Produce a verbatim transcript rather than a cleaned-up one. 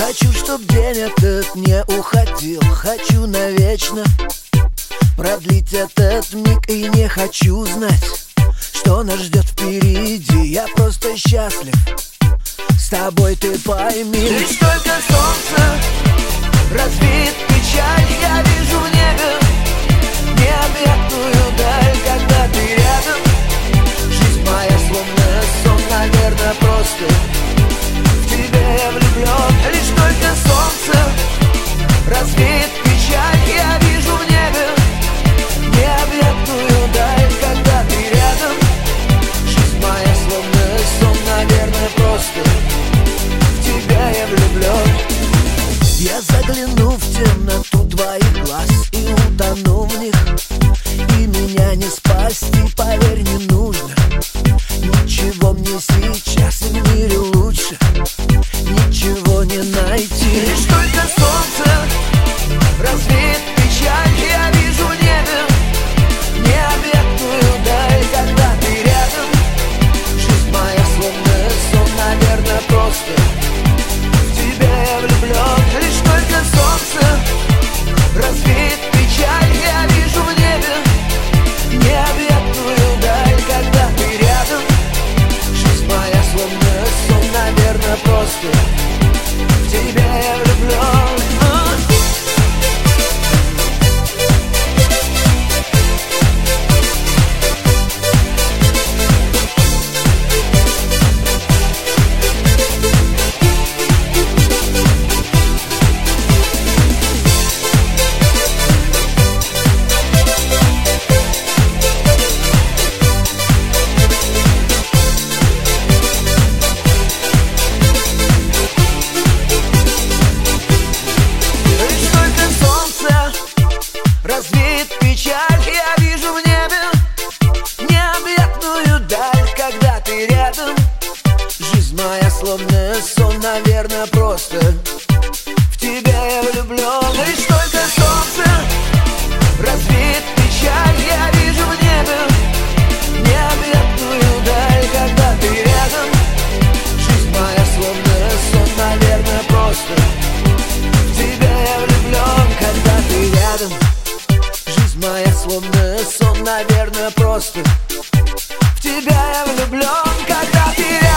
Хочу, чтоб день этот не уходил. Хочу навечно продлить этот миг. И не хочу знать, что нас ждет впереди. Я просто счастлив, с тобой ты пойми. Лишь только солнце развеет печаль. Я вижу в небе необъятную даль, когда ты рядом. Жизнь моя словно сон, наверное, просто в тебя я влюблен. Лишь только солнце развеет печаль. Я вижу в небе необъятную даль, когда ты рядом. Жизнь моя словно сон, наверное, просто в тебя я влюблен. Я загляну в темноту твоих глаз и утону в них. И меня не спасти, поверь, не нужно ничего мне сейчас, и в мире лучше ничего не найти. Лишь только солнце развеет печаль. Я вижу в небе необъятную даль, когда ты рядом. Жизнь моя словно сон, наверное, просто в тебя я влюблен. Лишь только солнце развеет печаль. Я вижу в небе необъятную даль, когда ты рядом. Жизнь моя словно сон, наверное, просто в тебя я влюблен. Развеет печаль. Я вижу в небе необъятную даль, когда ты рядом. Жизнь моя словно сон, наверное, просто в тебя я влюблен. Лишь только солнце развеет печаль. Я вижу в небе необъятную даль, когда ты рядом. Жизнь моя словно сон, наверное, просто в тебя я влюблен, когда ты рядом. Жизнь моя словно сон, наверное, просто в тебя я влюблен, когда ты рядом.